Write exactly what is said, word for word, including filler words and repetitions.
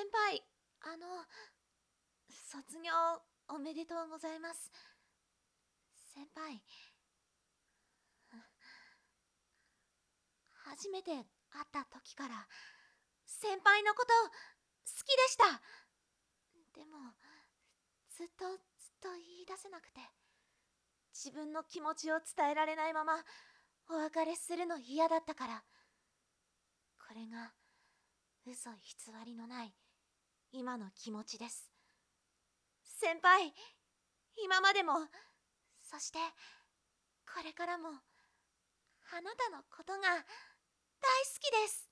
先輩、あの、卒業おめでとうございます。先輩、初めて会った時から先輩のこと好きでした。でも、ずっとずっと言い出せなくて、自分の気持ちを伝えられないままお別れするの嫌だったから。これが嘘偽りのない今の気持ちです。先輩、今までも、そしてこれからもあなたのことが大好きです。